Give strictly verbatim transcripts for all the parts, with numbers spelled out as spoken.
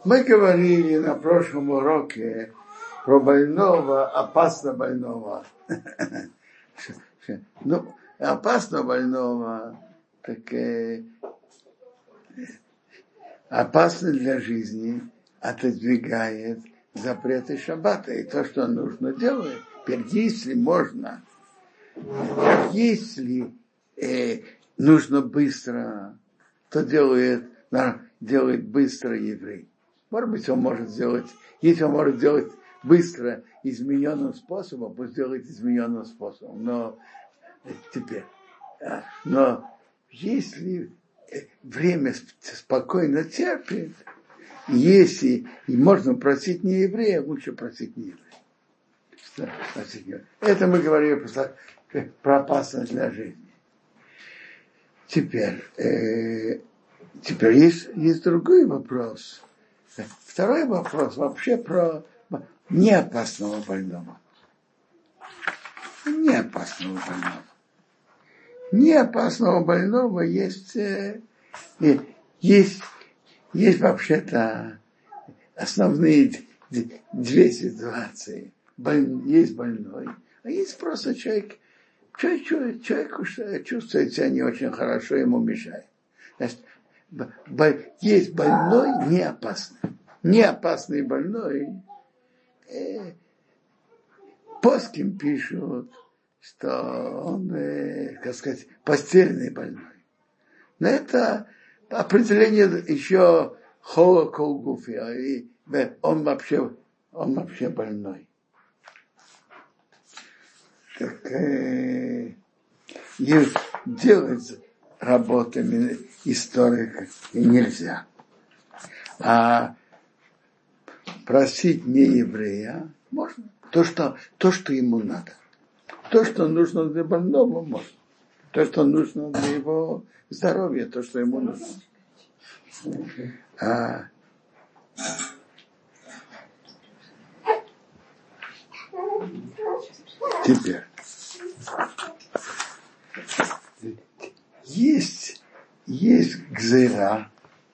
Мы говорили на прошлом уроке про больного, опасно больного. Ну, опасно больного, так э, опасно для жизни, отодвигает запреты шаббата. И то, что нужно делать, теперь если можно, если э, нужно быстро, то делает, делает быстро еврей. Может быть, он может сделать, если он может сделать быстро измененным способом, пусть делает измененным способом. Но теперь, но если время спокойно терпит, если и можно просить не еврея, лучше просить не еврея. Это мы говорили про, про опасность для жизни. Теперь, э, теперь есть, есть другой вопрос. Второй вопрос вообще про неопасного больного. Неопасного больного. Неопасного больного есть, э, есть, есть вообще-то основные две ситуации. Боль, есть больной, а есть просто человек, человек, человек чувствует себя не очень хорошо, ему мешает. Значит, есть больной не опасный. Не опасный больной. Э, Поским пишут, что он, э, как сказать, постельный больной. Но это определение еще холоколгуфия, и он вообще, он вообще больной. Так, э, и делать работами историка нельзя. А просить не еврея можно. То, что, то, что ему надо. То, что нужно для больного, можно. То, что нужно для его здоровья, то, что ему нужно. А теперь есть, есть гзера,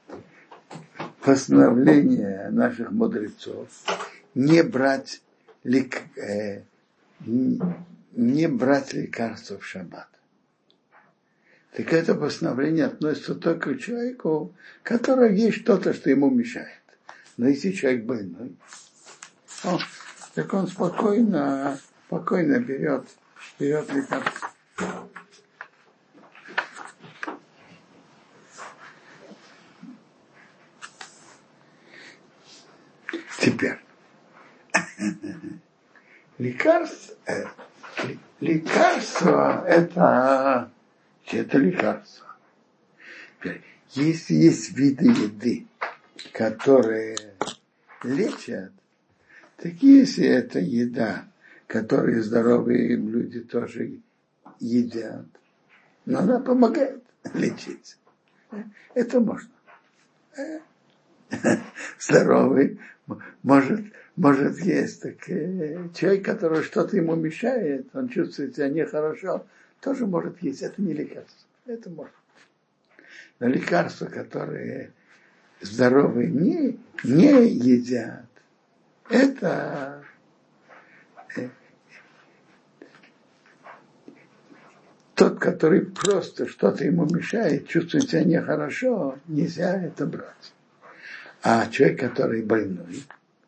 постановление наших мудрецов не брать лек, э, не брать лекарства в шаббат. Так это постановление относится только к человеку, который есть что-то, что ему мешает. Но если человек больной, он, так он спокойно, спокойно берет, берет лекарство. Теперь. Лекарство, э, лекарство это, это лекарство. Теперь, если есть виды еды, которые лечат, так если это еда, которую здоровые люди тоже едят, но она помогает лечить, это можно. Здоровый может, может есть. Так, э, человек, который что-то ему мешает, он чувствует себя нехорошо, тоже может есть. Это не лекарство. Это можно. Но лекарства, которые здоровые не, не едят, это э, тот, который просто что-то ему мешает, чувствует себя нехорошо, нельзя это брать. А человек, который больной,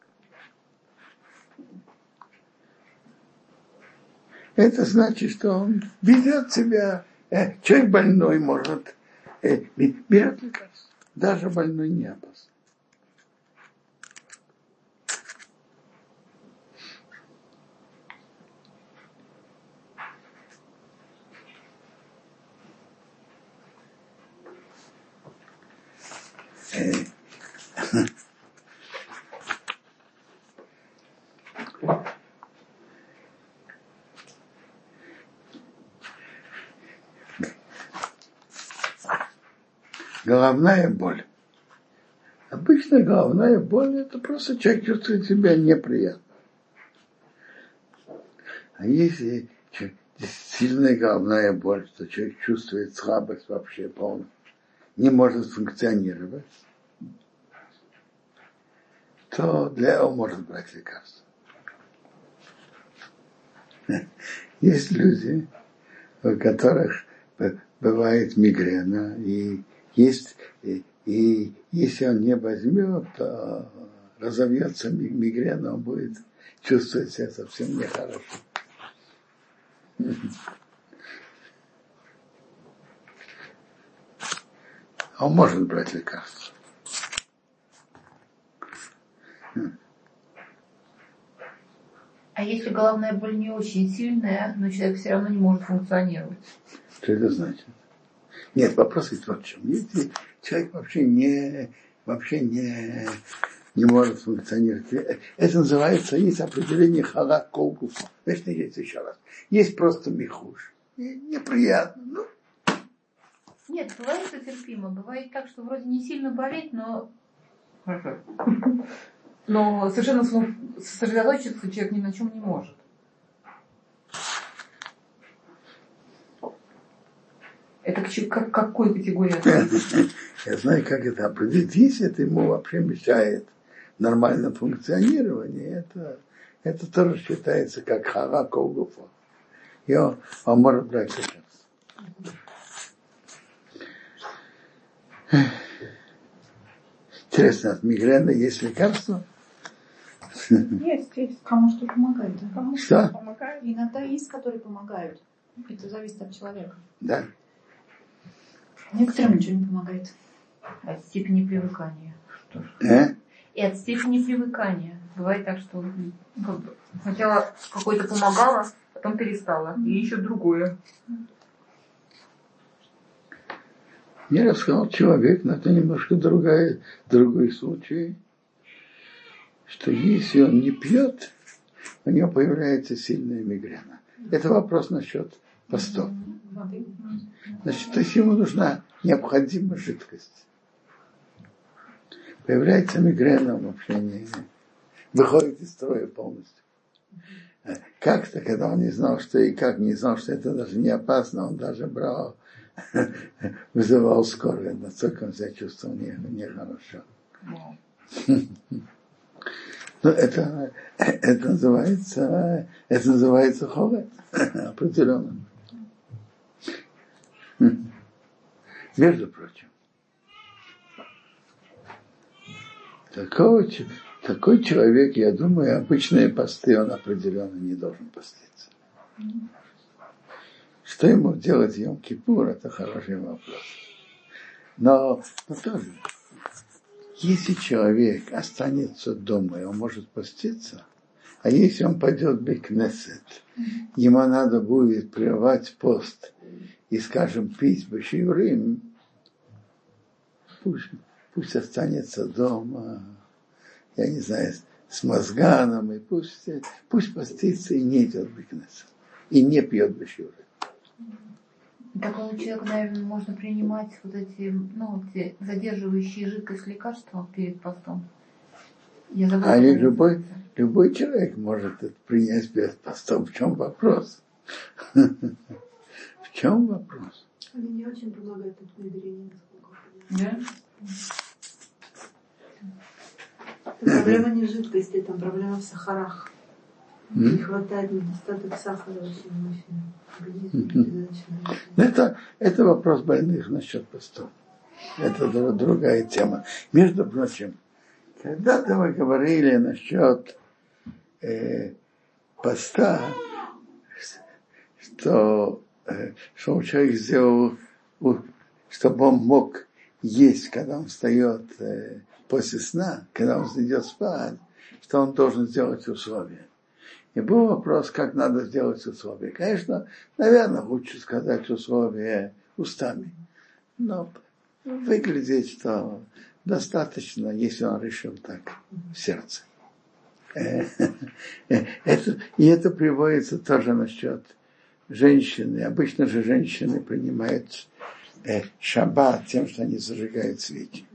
это значит, что он ведет себя, э, человек больной может, э, берет лекарство, даже больной не опасен. Э, Головная боль. Обычная головная боль, это просто человек чувствует себя неприятно. А если сильная головная боль, что человек чувствует слабость вообще полностью, не может функционировать, то для этого может брать лекарство. Есть люди, у которых бывает мигрена, и есть, и, и если он не возьмет, то разовьется мигрена, он будет чувствовать себя совсем нехорошо. Он может брать лекарство. А если головная боль не очень сильная, но человек все равно не может функционировать? Что это значит? Нет, вопрос есть вот в чем. Если человек вообще не, вообще не, не может функционировать, это называется, есть определение халак колгуфа. Значит, есть еще раз. Есть просто михуш. Неприятно. Ну. Нет, бывает, что терпимо. Бывает так, что вроде не сильно болит, но... Но совершенно сосредоточиться человек ни на чем не может. Это к, к какой категории? Я знаю, как это определить. Если это ему вообще мешает нормальному функционированию, это, это тоже считается как хара колгуфа. И он, он может брать лекарство. Интересно, от мигрена есть лекарство? Есть, есть. Кому что помогает. Да? Кому что? Помогает. Иногда есть, которые помогают. Это зависит от человека. Да. Некоторым ничего не помогает. От степени привыкания. Что ж. Э? И от степени привыкания. Бывает так, что как бы, сначала какое-то помогало, потом перестало. И еще другое. Я рассказал человек, но это немножко другая, другой случай, что если он не пьет, у него появляется сильная мигрена. Это вопрос насчет постов. Значит, то есть ему нужна необходимая жидкость. Появляется мигрена, он вообще не выходит из строя полностью. Как-то, когда он не знал, что и как, не знал, что это даже не опасно, он даже брал, вызывал скорую, настолько он себя чувствовал нехорошо. Не Но это, это называется, это называется холод, определенно. Между прочим, такого, такой человек, я думаю, обычные посты он определенно не должен поститься. Что ему делать в Йом-Кипур, это хороший вопрос. Но, но тоже, если человек останется дома, и он может поститься, а если он пойдет в Бейкнесет, ему надо будет прервать пост и, скажем, пить башиврим, пусть, пусть останется дома, я не знаю, с мозганом, и пусть, пусть постится и не идет в Бейкнесет, и не пьет башиврим. Такого человека, наверное, можно принимать вот эти, ну, эти задерживающие жидкость лекарства перед постом. Я забыла, а любой, любой человек может это принять перед постом. В чем вопрос? В чем вопрос? Они не очень помогают от внедрения, Да? Проблема не в жидкости, там проблема в сахарах. Не хватает, недостаток сахара очень организм. Это, это вопрос больных насчет постов. Это другая тема. Между прочим, когда-то мы говорили насчет э, поста, что, э, что человек сделал, чтобы он мог есть, когда он встает э, после сна, когда он идет спать, что он должен сделать условия. И был вопрос, как надо сделать условия. Конечно, наверное, лучше сказать условия устами. Но выглядит, что достаточно, если он решил так в сердце. Это, и это приводится тоже насчет женщины. Обычно же женщины принимают шаббат тем, что они зажигают свечи.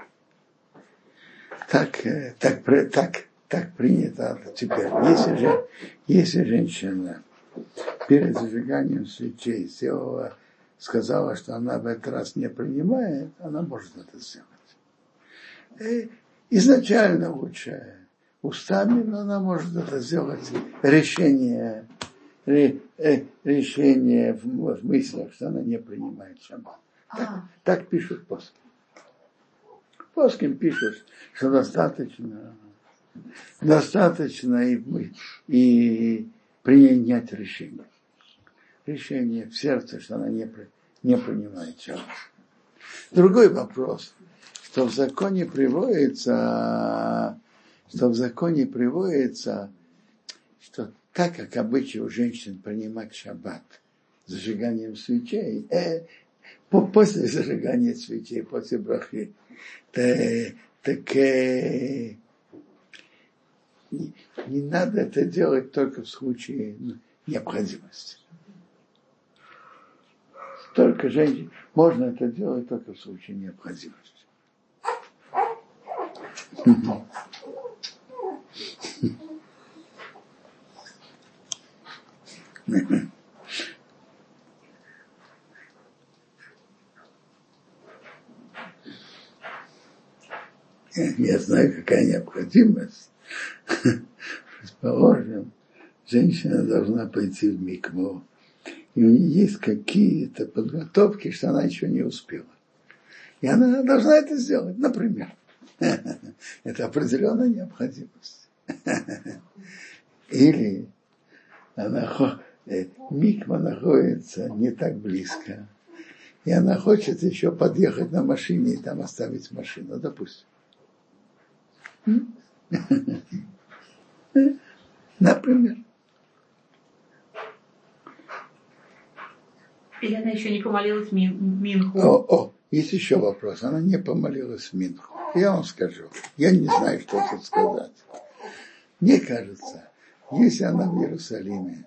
Так, так, так, так принято теперь. Если же, если женщина перед зажиганием свечей сделала, сказала, что она в этот раз не принимает, она может это сделать. И изначально лучше устами, но она может это сделать решение, решение в, в мыслях, что она не принимает шаббат. Так, так пишут после. После пишут, что достаточно, достаточно и, и принять решение. Решение в сердце, что она не, не принимает шаббат. Другой вопрос, что в законе приводится, что в законе приводится, что так как обычай у женщин принимать шаббат зажиганием свечей, э, после зажигания свечей, после брахи, так, так э, не, не надо это делать только в случае необходимости. Только женщин, можно это делать только в случае необходимости. Я знаю, какая необходимость. Предположим, женщина должна пойти в микву, и у нее есть какие-то подготовки, что она еще не успела. И она должна это сделать, например. Это определенная необходимость. Или она, миква находится не так близко, и она хочет еще подъехать на машине и там оставить машину, допустим. Например. Или она еще не помолилась минху. О, о, есть еще вопрос. Она не помолилась минху. Я вам скажу. Я не знаю, что тут сказать. Мне кажется, если она в Иерусалиме,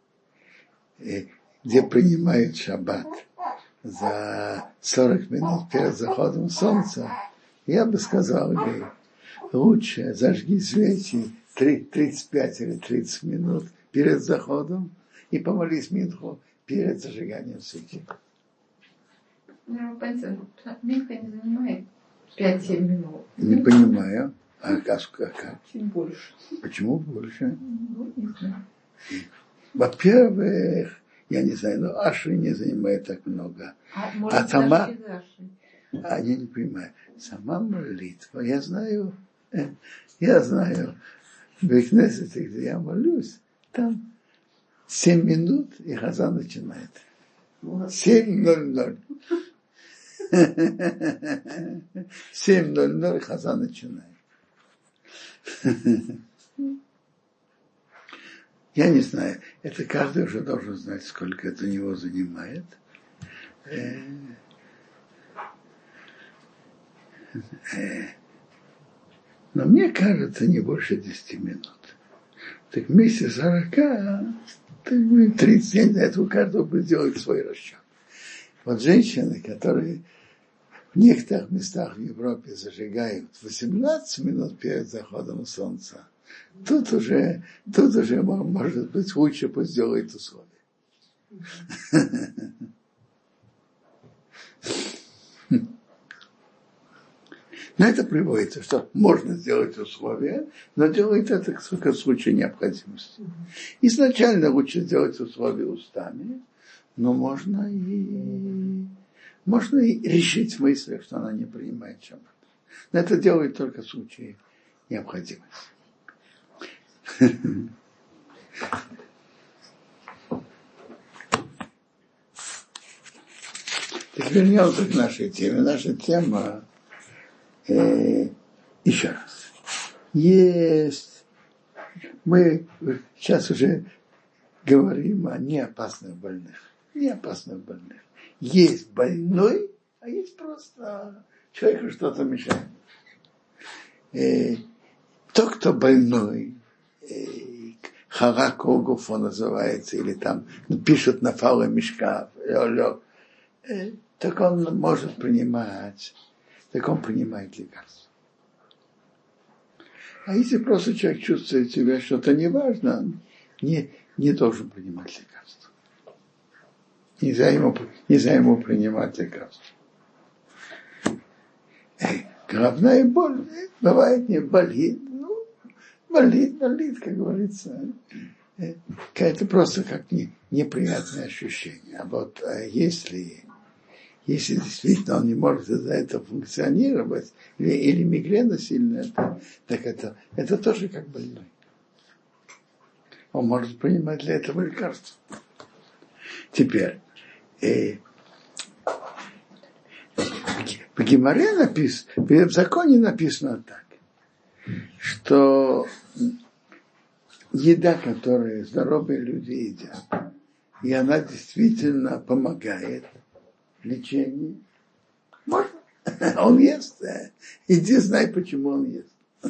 где принимают шаббат за сорок минут перед заходом солнца, я бы сказал ей, лучше зажги свечи тридцать пять или тридцать минут перед заходом и помолись минху перед зажиганием свечи. Ну, минха не занимает пять-семь минут. Не понимаю. А как? Чуть больше. Почему больше? Ну, не знаю. Во-первых, я не знаю, но Аши не занимает так много. А, может, а сама, Аши. а я не понимаю, сама молитва, я знаю, я знаю, в Кнессете, где я молюсь, там семь минут, и хазан начинает. семь ноль ноль. семь ноль ноль, хазан начинает. Я не знаю, это каждый уже должен знать, сколько это у него занимает. Но мне кажется, не больше десяти минут. Так вместе с сорока, так будет тридцать, я не знаю, это у каждого будет делать свой расчет. Вот женщины, которые в некоторых местах в Европе зажигают восемнадцать минут перед заходом солнца, тут уже, тут уже, может быть, лучше пусть делает условия. Но это приводится, что можно сделать условия, но делает это только в случае необходимости. Изначально лучше сделать условия устами, но можно и, можно и решить в мыслях, что она не принимает шаббат. Но это делает только в случае необходимости. Теперь вернемся к нашей теме. Наша тема э, еще раз. Есть, мы сейчас уже говорим о неопасных больных. Неопасных больных. Есть больной, а есть просто человеку что-то мешает. Э, тот, кто больной, э, харакогуфо называется, или там пишут на фале мешка, э, так он может принимать, так он принимает лекарства. А если просто человек чувствует себя что-то неважно, он не, не должен принимать лекарства. Нельзя ему, нельзя ему принимать лекарства. головная боль, бывает не болит, ну, болит, болит, как говорится. Это просто как не, неприятное ощущение. А вот а если, если действительно он не может из-за этого функционировать, или, или мигрена сильная, то, так это, это тоже как больной. Он может принимать для этого лекарства. Теперь, э, в Гемаре написано, в законе написано так, что еда, которую здоровые люди едят, и она действительно помогает лечению, можно. Он ест, да. Иди знай, почему он ест.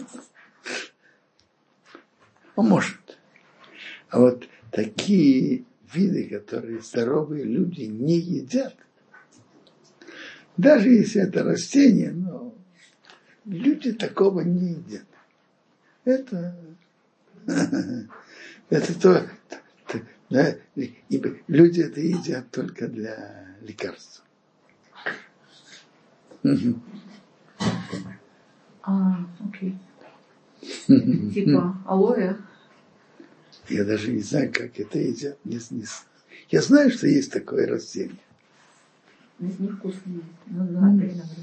Он может. А вот такие виды, которые здоровые люди не едят, даже если это растение, но люди такого не едят. Это, это то, да, люди это едят только для лекарств. А, окей. Типа алоэ. Я даже не знаю, как это едят. Не, не, я знаю, что есть такое растение. Это невкусное. Ну, да,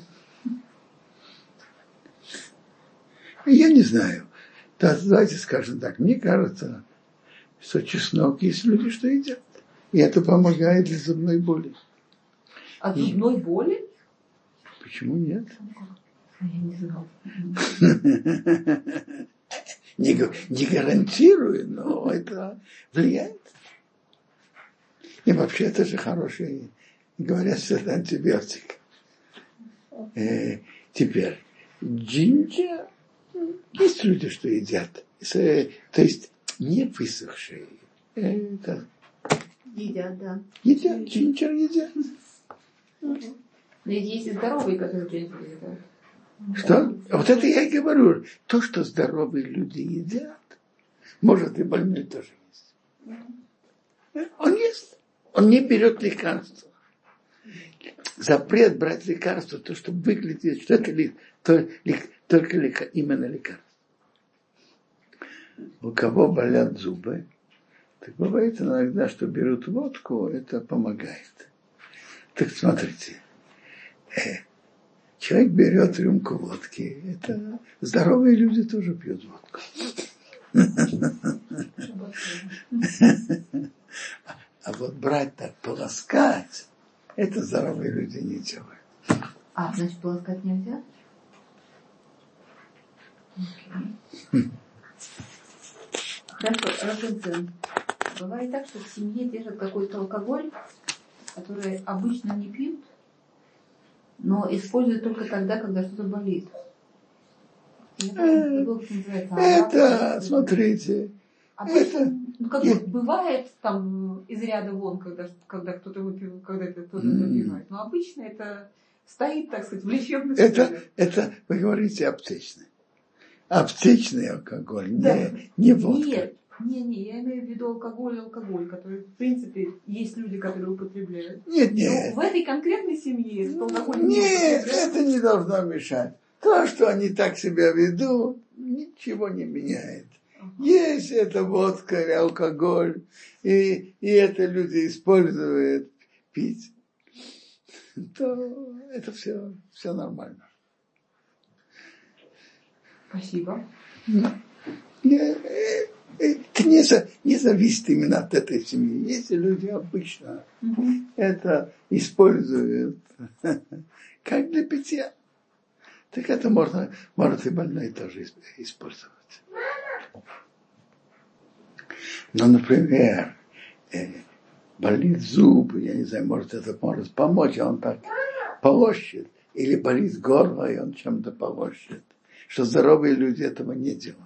я не знаю. Да, давайте скажем так. Мне кажется, что чеснок есть люди, что едят. И это помогает для зубной боли. От зубной боли? Почему нет? Я не знала. Не, не гарантирую, но это влияет. И вообще это же хороший, говорят, что это антибиотик. Э, теперь, джинджер, есть люди, что едят. То есть не высохшие. Это, едят, да. Едят, джинджер едят. Но есть и здоровые, которые джинджер едят. Что? А вот это я и говорю. То, что здоровые люди едят, может и больной тоже есть. Он ест. Он не берет лекарства. Запрет брать лекарства, то, что выглядит, что это ли, то, ли, только ли, именно лекарство. У кого болят зубы, так бывает иногда, что берут водку, это помогает. Так смотрите. Человек берет рюмку водки. Это здоровые люди тоже пьют водку. А вот брать так, полоскать, это здоровые люди не делают. А, значит, полоскать нельзя? Okay. Хорошо, Рафаэль, бывает так, что в семье держат какой-то алкоголь, который обычно не пьют, но используют только тогда, когда что-то болит. Это, это смотрите. Обычно, это, ну, как бы бывает там из ряда вон, когда, когда кто-то выпил, когда это кто-то выпивает. Но обычно это стоит, так сказать, в лечебных целях. Это, вы говорите, аптечный. Аптечный алкоголь, да. не, не водка. Нет, не, не, я имею в виду алкоголь, алкоголь, который, в принципе, есть люди, которые употребляют. Нет, нет. Но в этой конкретной семье этот алкоголь не Нет, это не должно мешать. То, что они так себя ведут, ничего не меняет. Uh-huh. Если это водка или алкоголь, и, и это люди используют пить, то это все, все нормально. Спасибо. Это не, не зависит именно от этой семьи. Если люди обычно uh-huh. это используют как для питья, так это можно, может и больной тоже использовать. Но, например, э, болит зуб, я не знаю, может это может помочь, а он так полощет, или болит горло, и он чем-то полощет, что здоровые люди этого не делают.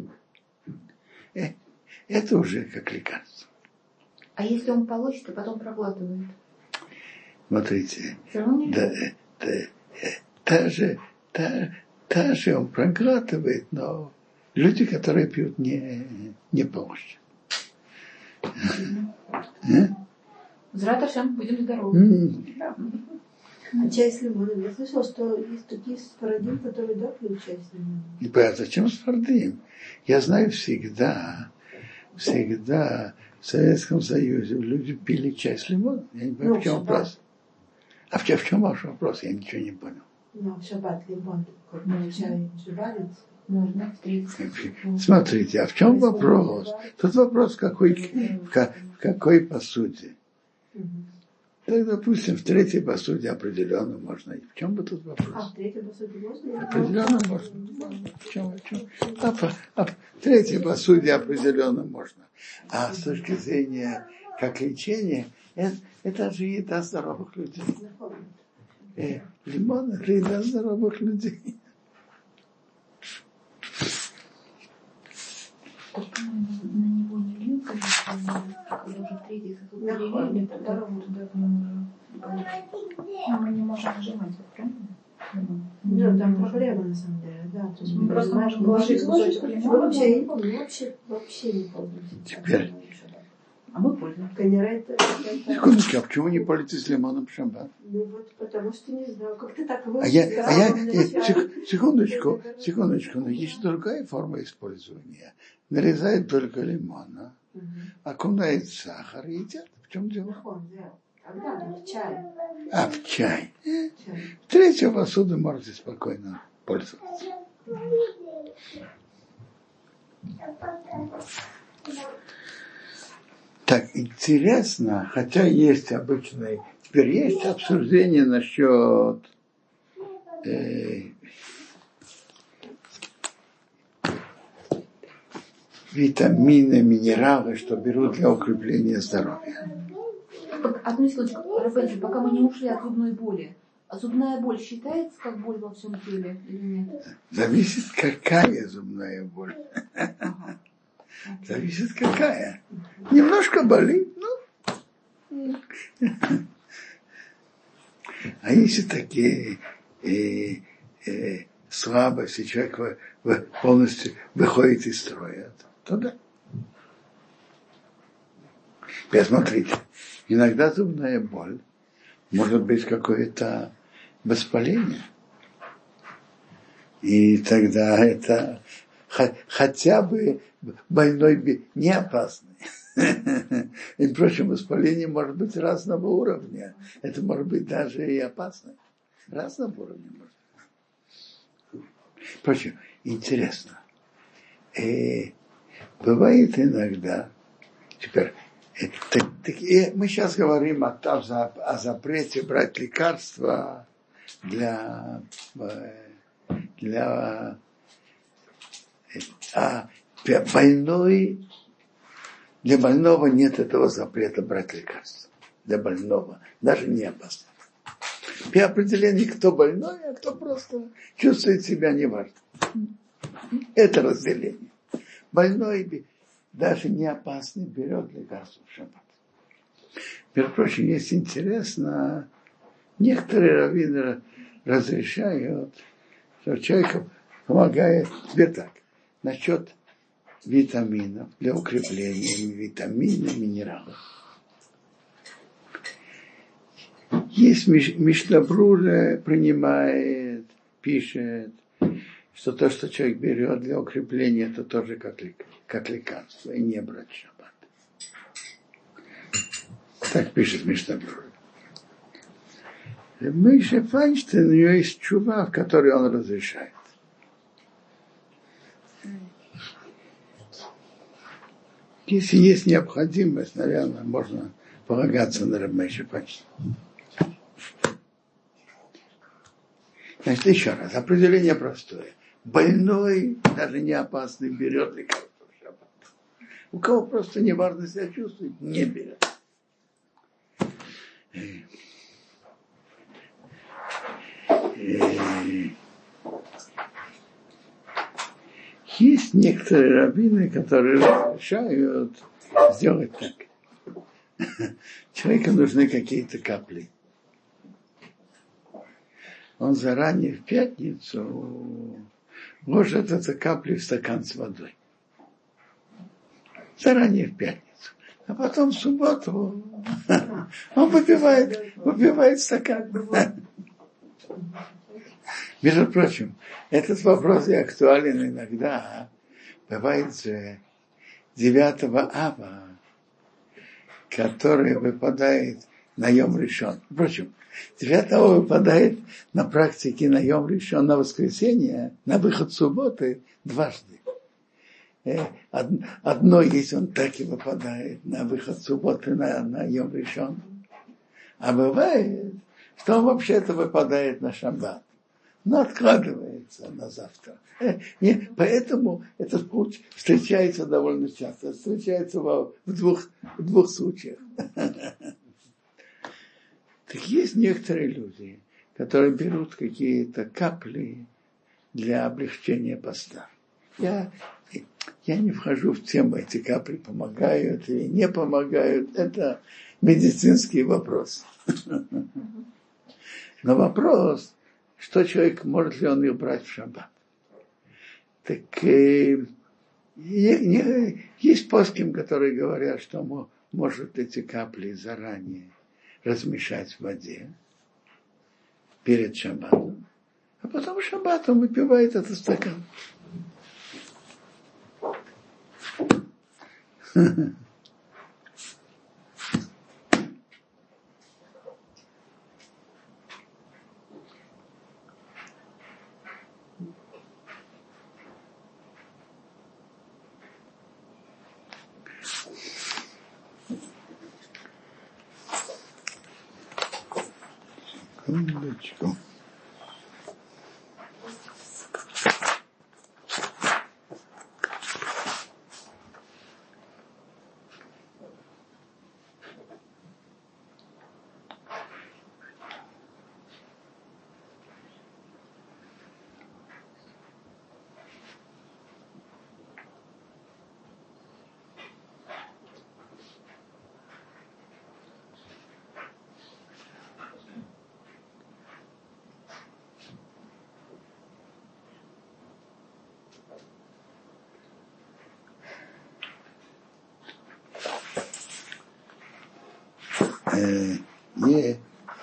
Э, это уже как лекарство. А если он полощет, а потом проглатывает? Смотрите, да, да, та же, та, та же он проглатывает, но люди, которые пьют, не, не полощут. Зраташем, будем здоровы. А чай с лимоном? Я слышала, что есть такие сфарадим, которые да, пьют чай с лимоном. Не понятно, зачем сфарадим? Я знаю всегда, всегда в Советском Союзе люди пили чай с лимоном. Я не понимаю, ну, в чем вопрос. А в чем, в чем ваш вопрос? Я ничего не понял. Ну, в шаббат лимон, как ну, чай живалится. Можно встретить. Смотрите, а в чем вопрос? Тут вопрос, в какой, в, в какой посуде. Так, допустим, в третьей посуде определенно можно. В чем бы тут вопрос? А в третьей посуде можно? Определенно можно. можно. В чем, в чем? А, по, а в третьей посуде определенно можно. А с точки зрения как лечения, это, это же еда здоровых людей. Э, лимон – это еда здоровых людей. На него не лил, конечно, когда уже третий сосуд перелили, тогда туда мы не можем нажимать, правильно? Ну, там проблема на самом деле, да. То есть мы мы просто можем положить кусочек лимона. Вообще, я не помню, вообще, вообще не помню. Теперь. А мы пользуемся. Конерайта. Секундочку, а почему не пользуетесь лимоном в шаббат? Ну вот, потому что не знаю, как ты так выучил. А я, а я, я секундочку, секундочку, но есть другая форма использования. Нарезают только лимона, угу. окунают в сахар и едят. В чем дело? Когда? В чай. А, в чай. чай. Третью посуду можете спокойно пользоваться. Так, интересно, хотя есть обычный, теперь есть обсуждение насчет э, витамины, минералы, что берут для укрепления здоровья. Одну секундочку, Рафаэль, пока мы не ушли от зубной боли. А зубная боль считается как боль во всем теле или нет? Зависит, какая зубная боль. Ага. Зависит, какая. Немножко болит, ну. А если такие э, э, слабости, человек полностью выходит из строя, то да. Теперь смотрите, иногда зубная боль может быть какое-то воспаление. И тогда это хотя бы больной не опасный. И, впрочем, воспаление может быть разного уровня. Это может быть даже и опасно. Разного уровня может быть. Впрочем, интересно. И бывает иногда, теперь, так, так, мы сейчас говорим о, о запрете брать лекарства для, для а больной, для больного нет этого запрета брать лекарства. Для больного, даже не опасно. При определении, кто больной, а кто просто чувствует себя неважно. Это разделение. Больной, даже не опасный, берет лекарство в шаббат. Между прочим, есть интересно, некоторые раввины разрешают, что человеку помогает тебе так. Насчет витаминов, для укрепления витаминов, минералов. Есть Мишнабрура принимает, пишет, что то, что человек берет для укрепления, это тоже как, как лекарство, и не брать шаббат. Так пишет Мишнабрура. Миша Файнштейн, у него есть чува, в которой он разрешает. Если есть необходимость, наверное, можно полагаться на Миша Файнштейна. Значит, еще раз, определение простое. Больной, даже не опасный, берет лекарство в шаббат. У кого просто неважно себя чувствует, не берет. Есть некоторые раввины, которые разрешают сделать так. Человеку нужны какие-то капли. Он заранее в пятницу ложит эти капли в стакан с водой. Заранее в пятницу. а потом в субботу он выпивает, выпивает стакан. Между прочим, этот вопрос и актуален иногда. Бывает же девятого ава, который выпадает на Йом Ришон. Впрочем, девятого выпадает на практике на Йом Ришон, на воскресенье, на выход субботы дважды. Одно, если он так и выпадает на выход субботы на, на Йом Ришон. А бывает, что он вообще-то выпадает на шаббат, но откладывается на завтра. Не, поэтому этот путь встречается довольно часто. Встречается в двух, в двух случаях. Так есть некоторые люди, которые берут какие-то капли для облегчения поста. Я, я не вхожу в тему, эти капли помогают или не помогают. Это медицинский вопрос. Но вопрос, что человек, может ли он их брать в шаббат. Так э, не, не, есть поским, которые говорят, что может эти капли заранее размешать в воде перед шаббатом, а потом шаббатом выпивает этот стакан. Секундочку. Э, не.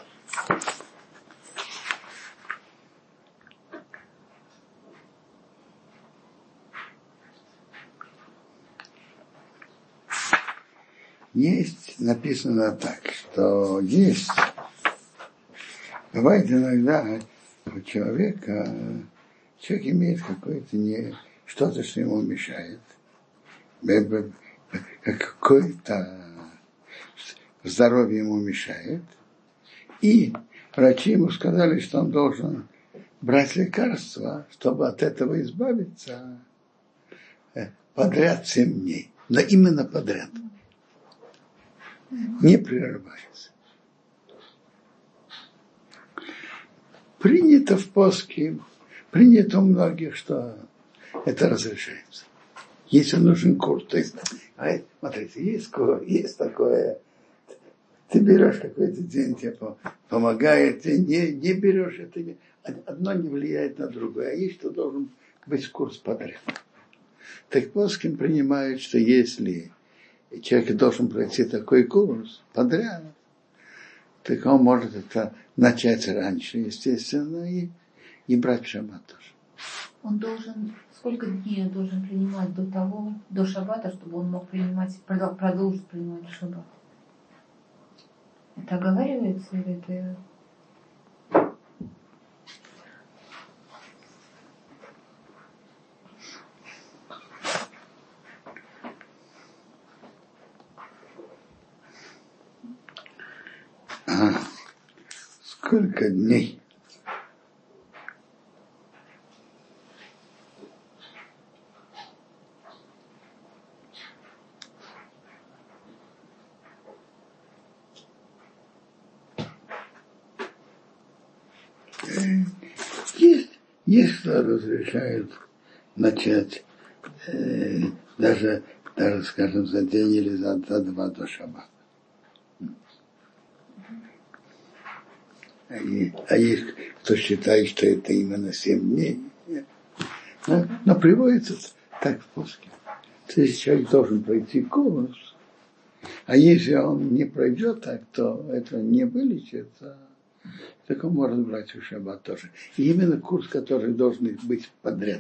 Есть, написано так, что есть, бывает иногда у человека, человек имеет какое-то не, что-то, что ему мешает, какое-то здоровье ему мешает, и врачи ему сказали, что он должен брать лекарства, чтобы от этого избавиться подряд семь дней, но именно подряд. Не прерывается. Принято в поске, принято у многих, что это разрешается. Если нужен курс, то есть, смотрите, есть, есть такое, ты берешь какой-то день, тебе помогает, ты не, не берешь, это не, одно не влияет на другое, а есть, что должен быть курс подряд. Так поским принимают, что если человек должен пройти такой курс подряд, так он может это начать раньше, естественно, и, и брать шаббат тоже. Он должен, сколько дней он должен принимать до того, до шаббата, чтобы он мог принимать, продолжить принимать шаббат? Это оговаривается или это... А, сколько дней? Есть, есть, кто разрешают начать э, даже, даже, скажем, за день или за, за два до шаббата. А, а есть кто считает, что это именно семь дней. Но, но приводится так в поске. То есть человек должен пройти курс, А если он не пройдет так, то это не вылечится. Так он может брать в шаббат тоже. И именно курс, который должен быть подряд.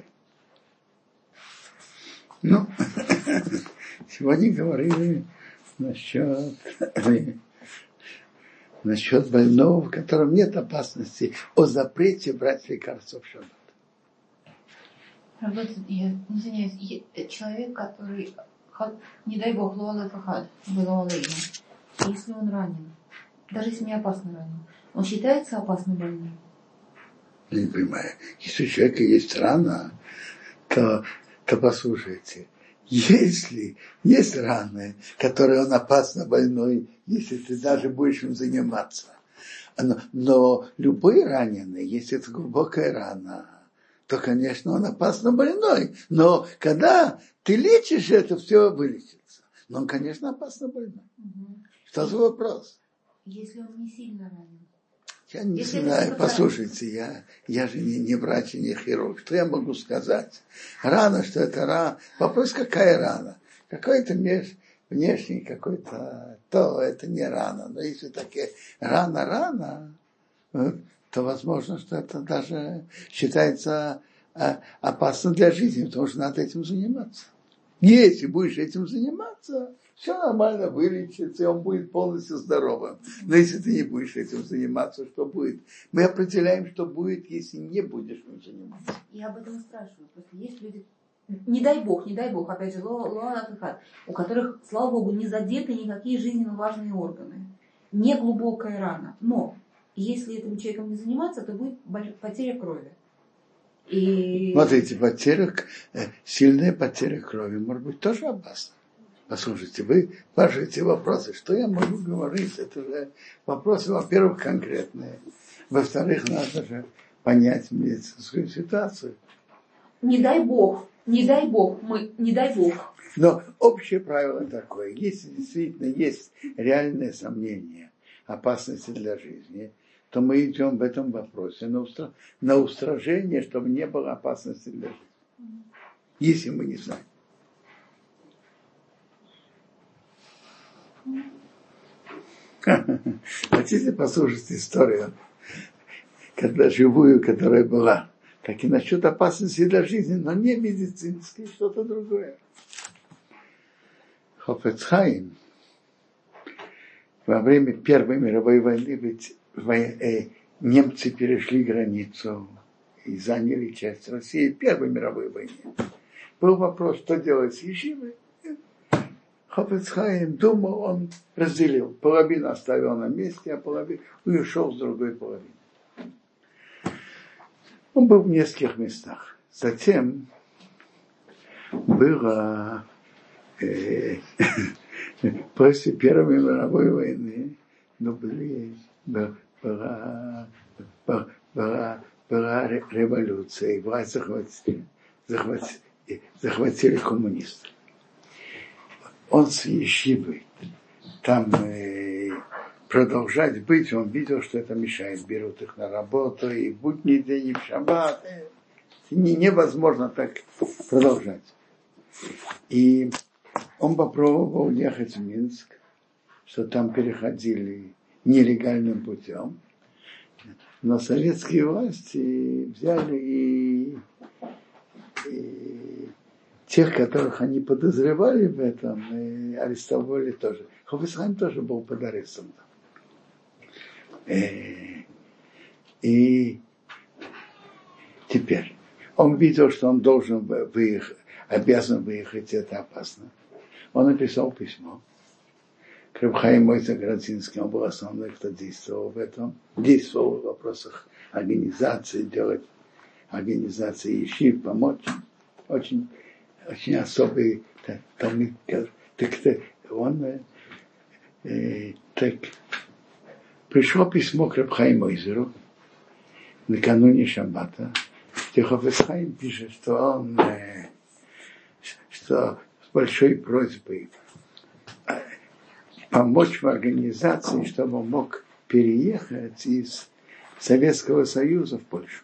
Ну, сегодня говорили насчет, насчет больного, в котором нет опасности, о запрете брать лекарства в шаббат. Работает, я извиняюсь, человек, который, не дай бог, луала фахад, был алейна, если он ранен, даже если не опасно ранен, он считается опасно больным? Я не понимаю. Если у человека есть рана, то, то послушайте, если есть раны, которые он опасно больной, если ты даже будешь им заниматься, но, но любой раненый, если это глубокая рана, то, конечно, он опасно больной. Но когда ты лечишь, это все вылечится. Но он, конечно, опасно больной. Угу. Что за вопрос? Если он не сильно ранен. Я не Если знаю, послушайте, я, я же не, не врач и не хирург. Что я могу сказать? Рана, что это рана. Вопрос, какая рана? Какой-то меж, внешний какой-то, то это не рана. Но если такие рана-рана, то возможно, что это даже считается опасным для жизни, потому что надо этим заниматься. Если будешь этим заниматься, все нормально вылечится, и он будет полностью здоровым. Но если ты не будешь этим заниматься, что будет? Мы определяем, что будет, если не будешь этим заниматься. Я об этом и спрашиваю. Просто есть люди, не дай бог, не дай бог, опять же, у которых, слава богу, не задеты никакие жизненно важные органы. Не глубокая рана. Но если этим человеком не заниматься, то будет потеря крови. И... Смотрите, потеря, сильная потеря крови может быть тоже опасна. Послушайте, вы спрашиваете вопросы, что я могу говорить? Это же вопросы, во-первых, конкретные. Во-вторых, надо же понять медицинскую ситуацию. Не дай бог, не дай бог, мы, не дай бог. Но общее правило такое. Если действительно есть реальное сомнение опасности для жизни, то мы идем в этом вопросе на, устра... на устражение, чтобы не было опасности для жизни. Если мы не знаем. Хотите послушать историю, когда живую, которая была, так и насчет опасности для жизни, но не медицинской, что-то другое. Хафец Хаим во время Первой мировой войны ведь немцы перешли границу и заняли часть России в Первой мировой войне. Был вопрос, что делать с ешивой. Хафец Хаим думал, он разделил. Половину оставил на месте, а половину и ушел с другой половины. Он был в нескольких местах. Затем было э, после Первой мировой войны, но были, была, была, была, была революция, и власть захватили, захватили, захватили коммунисты. Он с ешивой там э, продолжать быть, он видел, что это мешает, берут их на работу, и в будний день, и в шаббат. Э, не, невозможно так продолжать. И он попробовал ехать в Минск, что там переходили нелегальным путем, но советские власти взяли и, и тех, которых они подозревали в этом, и арестовали тоже. Хафец Хаим тоже был под арестом. И, и теперь он видел, что он должен выехать, обязан выехать, это опасно. Он написал письмо к Рав Хаиму Градзинскому, он был основной, кто действовал в этом, действовал в вопросах организации, делать организации ешив, помочь. Очень очень особый талмид, так он э, так пришло письмо к Рав Хаиму Ойзеру накануне шаббата, где Хафец Хаим пишет, что он э, что с большой просьбой э, помочь в организации, чтобы он мог переехать из Советского Союза в Польшу.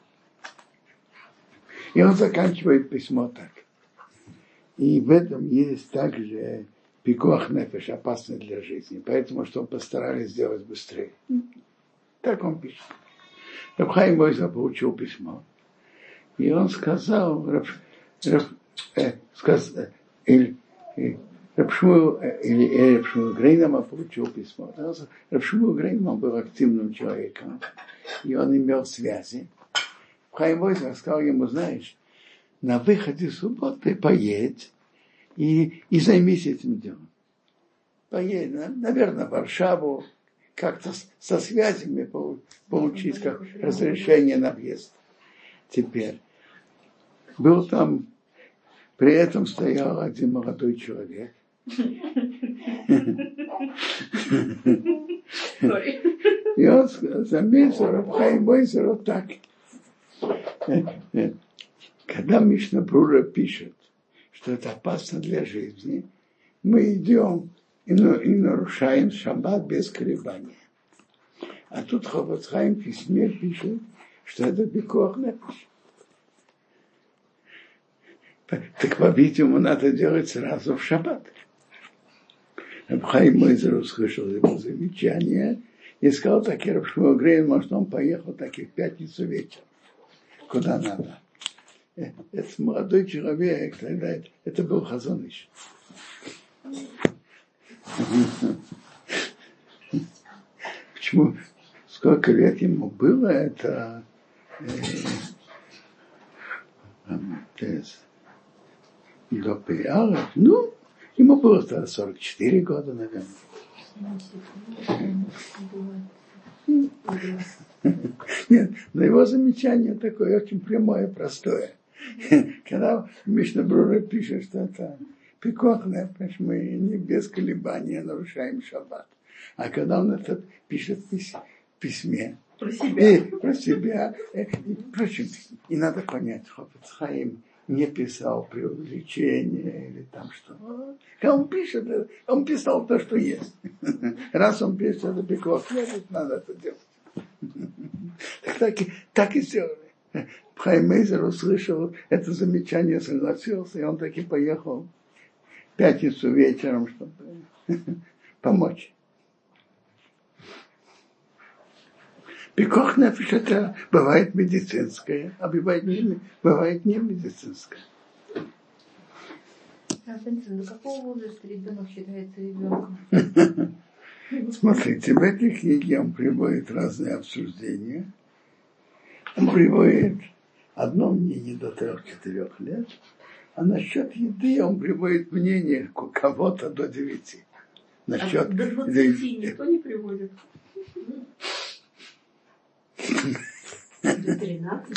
И он заканчивает письмо так. И в этом есть также пикуах нефеш опасный для жизни, поэтому что постарались сделать быстрее. Так он пишет. Рав Хаим Войзер получил письмо, и он сказал, Рав, Рав, э, сказ, э, или, э, Рав Шмуэл, э, или э, Рав Шмуэл Грейнема получил письмо. Рав Шмуэл Грейнема был активным человеком, и он имел связи. Рав Хаим Войзер сказал ему, знаешь, на выходе субботы поедь и, и займись этим делом. Поедь, наверное, в Варшаву, как-то со связями получить как разрешение на въезд. Теперь был там, при этом стоял один молодой человек. И он заметил, Рав Хаим Войзер вот так. Когда Мишна Брура пишет, что это опасно для жизни, мы идем и нарушаем шаббат без колебания. А тут Хафец Хаим в письме пишет, что это пикуах нефеш. Так, по-видимому, надо делать сразу в шаббат. Рав Хаим Войзер услышал его замечание и сказал, так и Рав Шмуэл Грейн, может, он поехал так и в пятницу вечером. Куда надо. Это молодой человек, тогда это был Хазон Иш. Почему? Сколько лет ему было, это э, до Пиала, ну, ему было тогда сорок четыре года, наверное. Нет, но его замечание такое очень прямое, простое. Когда Мишна Брура пишет, что это пикуах нефеш, мы не без колебания нарушаем шаббат. А когда он это пишет в письме, про себя, и, про себя и, и, впрочем, и надо понять, Хафец Хаим не писал преувеличение или там что. Когда он пишет, он писал то, что есть. Раз он пишет, это пикуах нефеш, надо это делать. Так, так, и, так и сделали. Хаим Войзер услышал это замечание, согласился, и он таки поехал в пятницу вечером, чтобы помочь. Пикуах нефеш это бывает медицинское, а бывает не, бывает не медицинское. До какого возраста ребенок считается ребенком? Смотрите, в этой книге он приводит разные обсуждения. Он приводит одно мнение до трех-четырех лет, а насчет еды он приводит мнение кого-то до девяти. Насчет... А до двадцати никто не приводит? До тринадцати.